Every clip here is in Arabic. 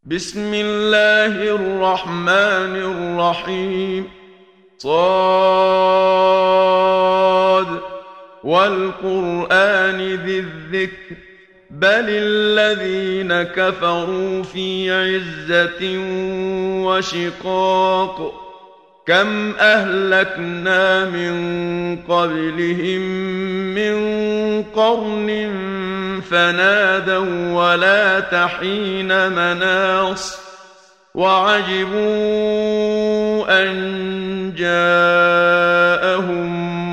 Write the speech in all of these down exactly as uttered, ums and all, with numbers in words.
بسم الله الرحمن الرحيم. صاد والقرآن ذي الذكر بل الذين كفروا في عزة وشقاق كم أهلكنا من قبلهم من قرن فنادوا ولا تحين مناص وعجبوا أن جاءهم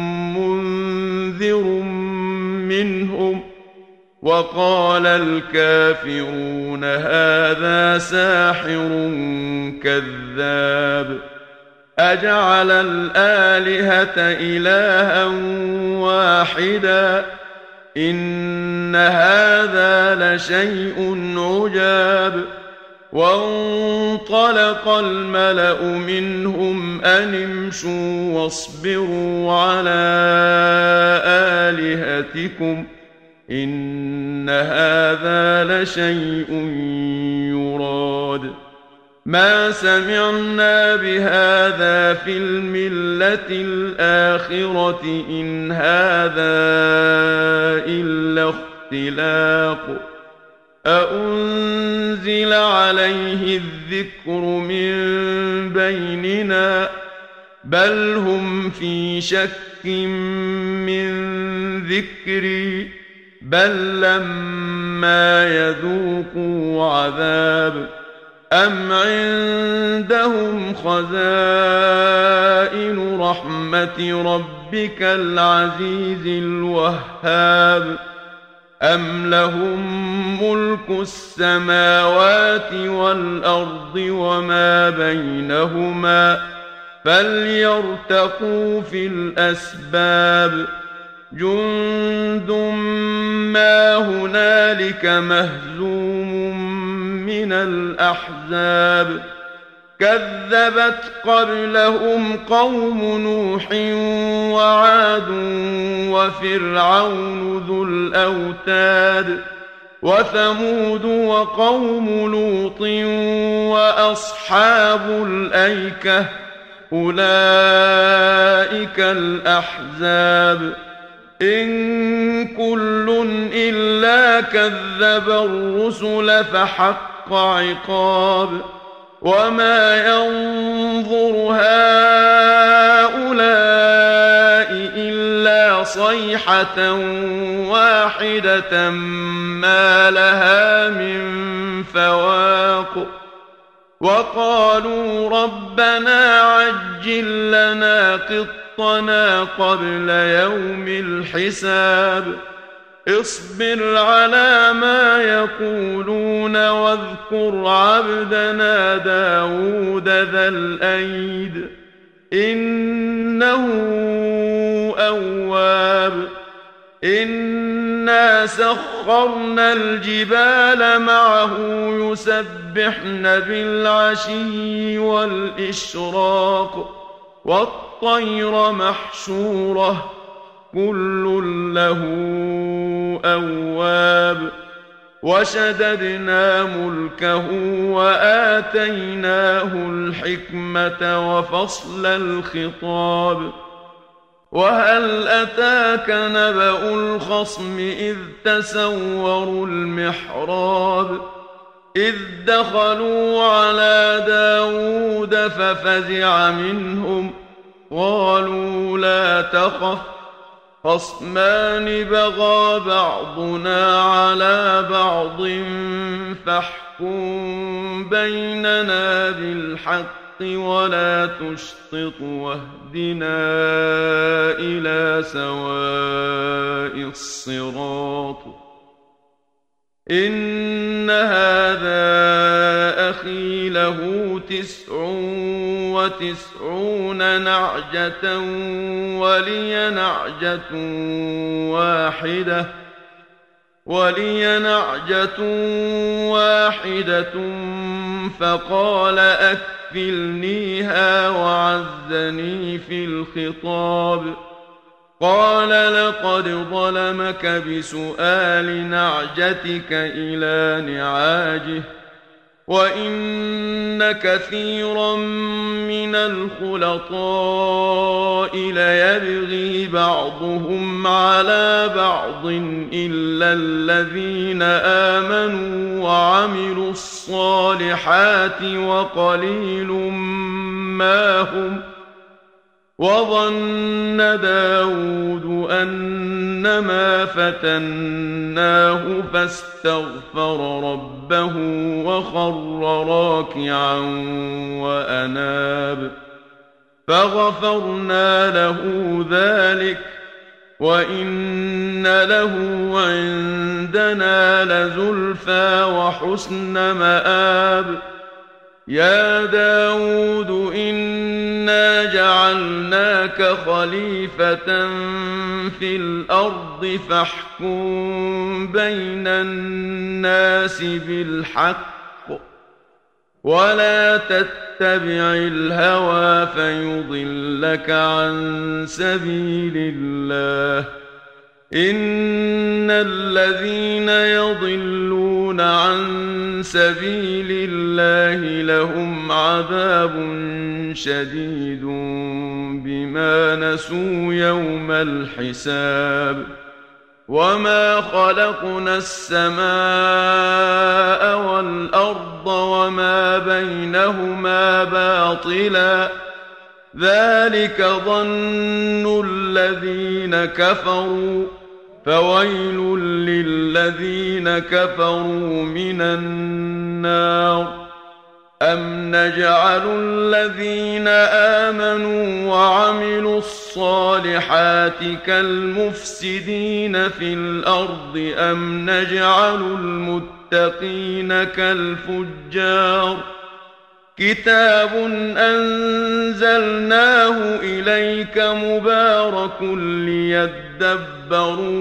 منذر منهم وقال الكافرون هذا ساحر كذاب أجعل الآلهة إلها واحدا إن هذا لشيء عجاب. وانطلق الملأ منهم أن امشوا واصبروا على آلهتكم إن هذا لشيء يراد ما سمعنا بهذا في الملة الآخرة إن هذا إلا اختلاق أأنزل عليه الذكر من بيننا بل هم في شك من ذكري بل لما يذوقوا عذاب أم عندهم خزائن رحمة ربك العزيز الوهاب أم لهم ملك السماوات والأرض وما بينهما فليرتقوا في الأسباب جند ما هنالك مهزوم من الأحزاب كذبت قبلهم قوم نوح وعاد وفرعون ذو الأوتاد وثمود وقوم لوط وأصحاب الأيكة أولئك الأحزاب إن كل إلا كذب الرسل فحق عقاب وما ينظر هؤلاء إلا صيحة واحدة ما لها من فواق وقالوا ربنا عجل لنا قطنا قبل يوم الحساب اصبر على ما يقولون واذكر عبدنا داود ذا الأيد إنه أواب إنا سخرنا الجبال معه يسبحن بالعشي والإشراق والطير محشورة كل له أواب وشددنا ملكه وآتيناه الحكمة وفصل الخطاب وهل أتاك نبأ الخصم إذ تسوروا المحراب إذ دخلوا على داود ففزع منهم قالوا لا تخف خصمان بغى بعضنا على بعض فاحكم بيننا بالحق ولا تشطط واهدنا إلى سواء الصراط إن هذا أخي له تسع وتسعون نعجة ولي نعجة واحدة ولي نعجة واحدة فقال أكفلنيها وعزني في الخطاب قال لقد ظلمك بسؤال نعجتك إلى نعاجه وإن كثيرا من الخلطاء ليبغي بعضهم على بعض إلا الذين آمنوا وعملوا الصالحات وقليل ما هم. وظن داود أنما فتناه فاستغفر ربه وخر راكعا وأناب فغفرنا له ذلك وإن له عندنا لزلفى وحسن مآب. يا داود إنا جعلناك خليفة في الأرض فاحكم بين الناس بالحق ولا تتبع الهوى فيضلك عن سبيل الله. إن الذين يضلون عن سبيل الله لهم عذاب شديد بما نسوا يوم الحساب. وما خلقنا السماء والأرض وما بينهما باطلا ذلك ظن الذين كفروا فويل للذين كفروا من النار. أم نجعل الذين آمنوا وعملوا الصالحات كالمفسدين في الأرض أم نجعل المتقين كالفجار. كتاب أنزلناه إليك مبارك ليدبروا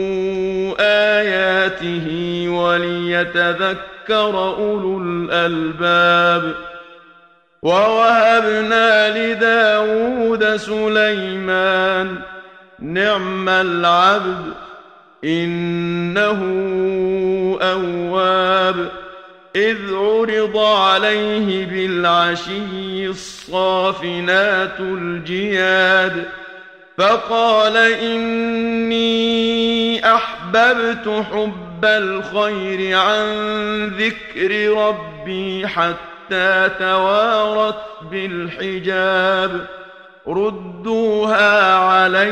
آياته وليتذكر أولو الألباب. ووهبنا لداود سليمان نعم العبد إنه أواب. إذ عرض عليه بالعشي الصافنات الجياد فقال إني أحببت حب الخير عن ذكر ربي حتى توارت بالحجاب. ردوها علي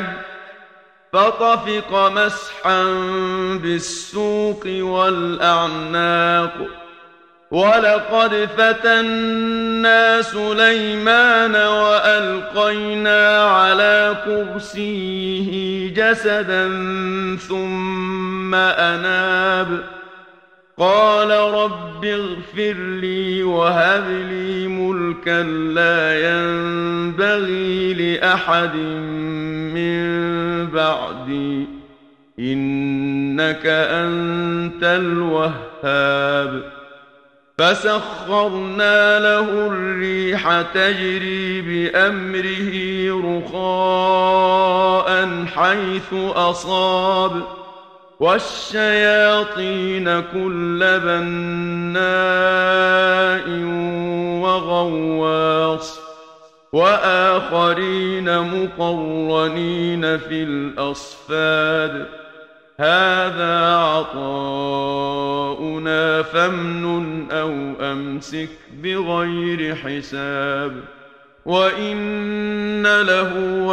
فطفق مسحا بالسوق والأعناق. ولقد فتنا سليمان وألقينا على كرسيه جسدا ثم أناب. قال رب اغفر لي وهب لي ملكا لا ينبغي لأحد من بعدي إنك أنت الوهاب. فسخرنا له الريح تجري بأمره رخاء حيث أصاب والشياطين كل بناء وغواص وآخرين مقرنين في الأصفاد. هذا عطاؤنا فامنن أو أمسك بغير حساب. وإن له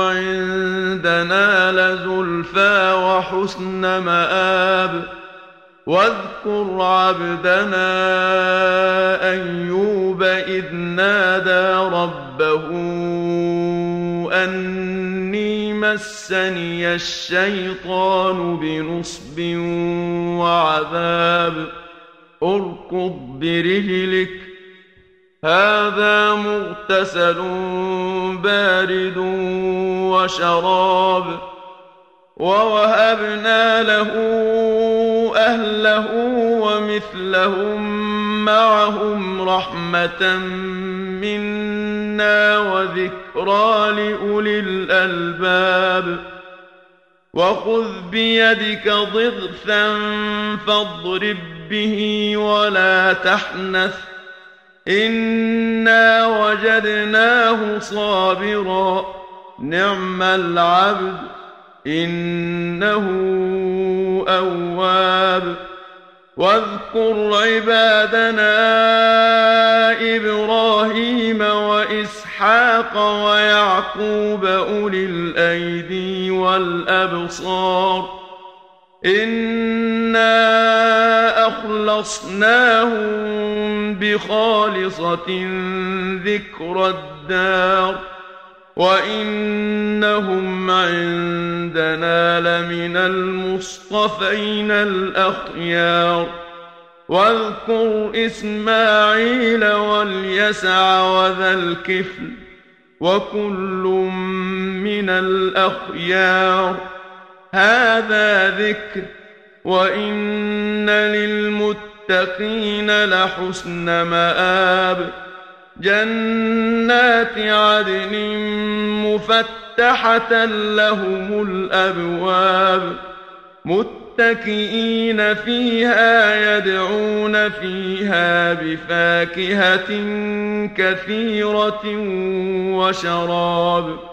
عندنا لزلفى وحسن مآب. واذكر عبدنا أيوب إذ نادى ربه أني مسني الشيطان بنصب وعذاب. اركض برجلك هذا مغتسل بارد وشراب. ووهبنا له أهله ومثلهم معهم رحمة منا وذكرى لأولي الألباب. وخذ بيدك ضغثا فاضرب به ولا تحنث إنا وجدناه صابرا نعم العبد إنه أواب. واذكر عبادنا إبراهيم وإسحاق ويعقوب أولي الأيدي والأبصار إنا أخلصناهم بخالصة ذكر الدار وإنهم عندنا لمن المصطفين الأخيار. واذكر إسماعيل واليسع وذا الكفل وكل من الأخيار هذا ذكر وإن للمتقين لحسن مآب. جنات عدن مفتحة لهم الأبواب متكئين فيها يدعون فيها بفاكهة كثيرة وشراب.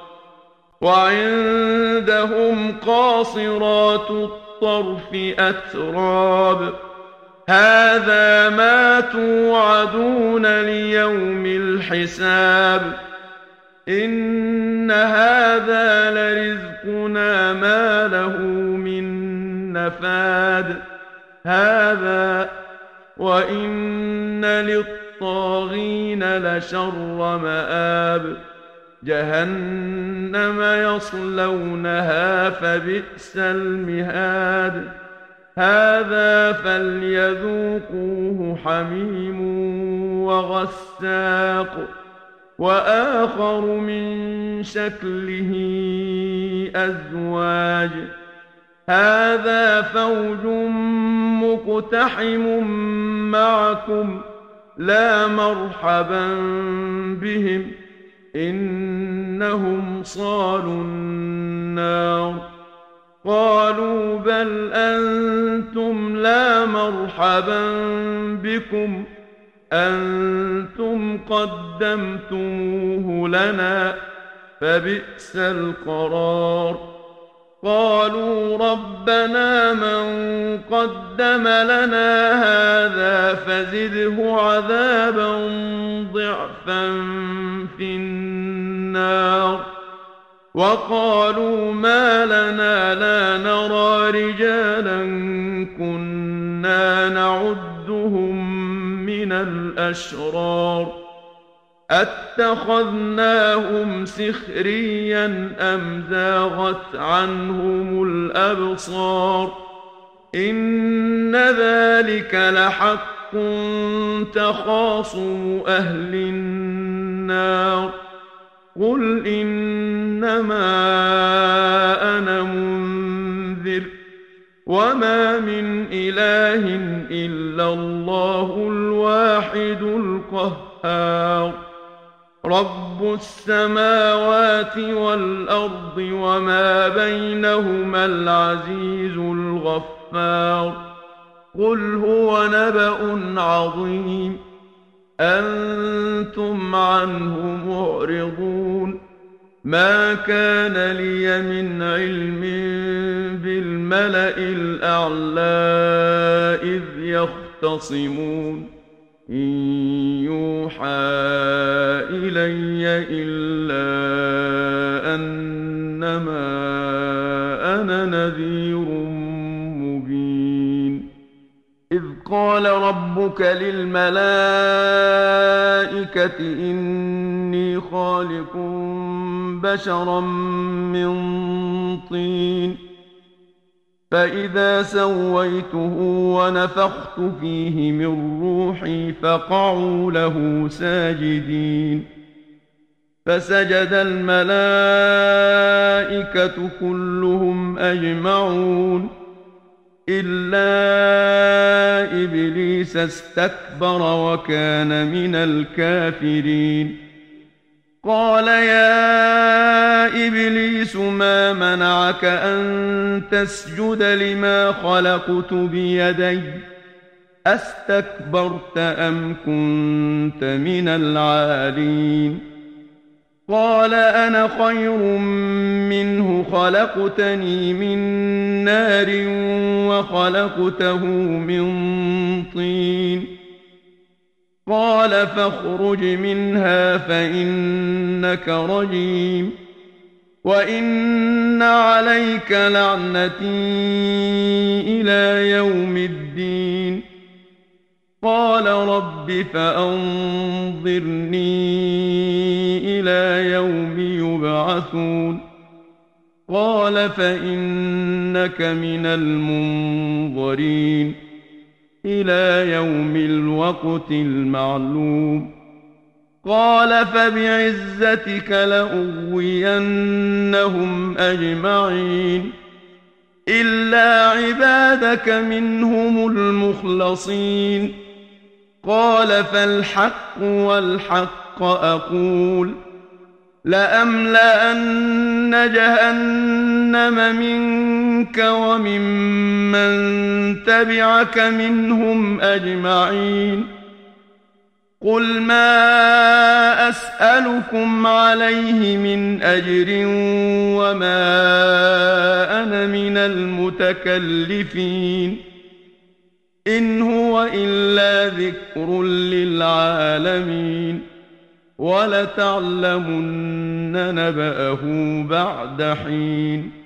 وعندهم قاصرات الطرف أتراب هذا ما توعدون ليوم الحساب. إن هذا لرزقنا ما له من نفاد هذا وإن للطاغين لشر مآب. جهنم يصلونها فبئس المهاد هذا فليذوقوه حميم وغساق وآخر من شكله أزواج هذا فوج مقتحم معكم لا مرحبا بهم إنهم صالوا النار. قالوا بل أنتم لا مرحبا بكم أنتم قدمتموه لنا فبئس القرار. قالوا ربنا من قدم لنا هذا فزده عذابا ضعفا في النار. وقالوا ما لنا لا نرى رجالا كنا نعدهم من الأشرار أتخذناهم سخريا أم زاغت عنهم الأبصار إن ذلك لحق تخاصم أهل النار. قل إنما أنا منذر وما من إله إلا الله الواحد القهار. رب السماوات والأرض وما بينهما العزيز الغفار. قل هو نبأ عظيم أنتم عنه معرضون. ما كان لي من علم بالملأ الأعلى إذ يختصمون إن يوحى إلي إلا أنما أنا نذير مبين. إذ قال ربك للملائكة إني خالق بشرا من طين فإذا سويته ونفخت فيه من روحي فقعوا له ساجدين. فسجد الملائكة كلهم أجمعون إلا إبليس استكبر وكان من الكافرين. قال يا إبليس ما منعك أن تسجد لما خلقت بيدي أستكبرت أم كنت من العالين قال أنا خير منه خلقتني من نار وخلقته من طين قال فاخرج منها فإنك رجيم وإن عليك لعنتي إلى يوم الدين قال رب فأنظرني إلى يوم يبعثون قال فإنك من المنظرين إلى يوم الوقت المعلوم قال فبعزتك لأغوينهم أجمعين إلا عبادك منهم المخلصين قال فالحق والحق أقول لأملأن جهنم منك وممن تبعك منهم أجمعين قل ما أسألكم عليه من أجر وما أنا من المتكلفين إن هو إلا ذكر للعالمين ولتعلمن نبأه بعد حين